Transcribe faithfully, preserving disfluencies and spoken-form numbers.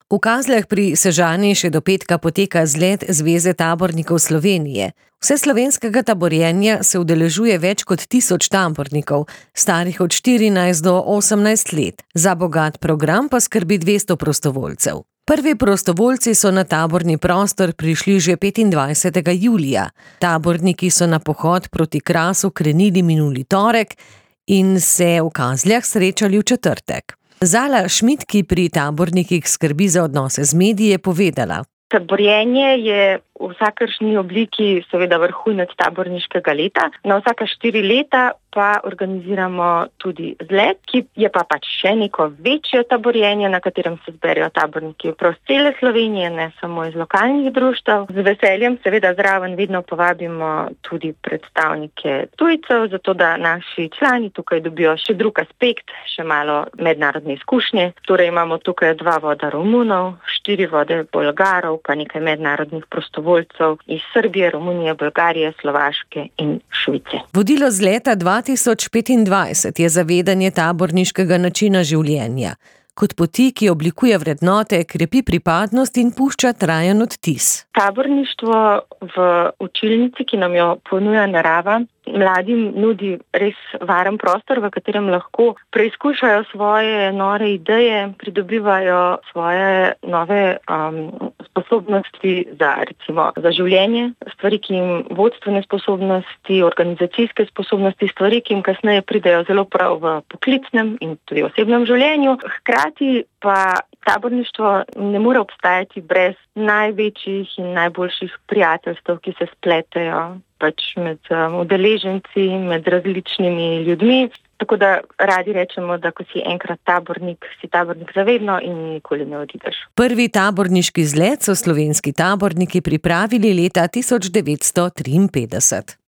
V Kazljah pri Sežani še do petka poteka zlet Zveze tabornikov Slovenije. Vseslovenskega taborjenja se udeležuje več kot tisoč tabornikov, starih od štirinajst do osemnajst let. Za bogat program pa skrbi dvesto prostovoljcev. Prvi prostovoljci so na taborni prostor prišli že petindvajsetega julija. Taborniki so na pohod proti Krasu krenili minuli torek in se v Kazljah srečali v četrtek. Zala Šmid, ki pri tabornikih skrbi za odnose z mediji, je povedala: Taborjenje je v vsakršni obliki seveda vrhunec taborniškega leta. Na vsaka štiri leta pa organiziramo tudi zlet, ki je pa pač še neko večje taborjenje, na katerem se zberejo taborniki prav z cele Slovenije, ne samo iz lokalnih društev. Z veseljem seveda zraven vedno povabimo tudi predstavnike tujcev, zato da naši člani tukaj dobijo še drug aspekt, še malo mednarodne izkušnje. Torej imamo tukaj dva voda Romunov, štiri vode Bolgarov, pa nekaj mednarodnih prostovoljcev iz Srbije, Romunije, Bolgarije, Slovaške in Švice. Vodilo zleta dva tisoč petindvajset je zavedanje taborniškega načina življenja. Kot poti, ki oblikuje vrednote, krepi pripadnost in pušča trajen odtis. Taborništvo v učilnici, ki nam jo ponuja narava, mladim nudi res varen prostor, v katerem lahko preizkušajo svoje nore ideje, pridobivajo svoje nove um, sposobnosti za, recimo, za življenje, stvari, ki jim vodstvene sposobnosti, organizacijske sposobnosti, stvari, ki jim kasneje pridejo zelo prav v poklicnem in tudi osebnem življenju. Hkrati pa taborništvo ne more obstajati brez največjih in najboljših prijateljstev, ki se spletejo pač med udeleženci, med različnimi ljudmi. Tako da radi rečemo, da ko si enkrat tabornik, si tabornik zavedno in nikoli ne odideš. Prvi taborniški zlet so slovenski taborniki pripravili leta tisoč devetsto triinpetdeset.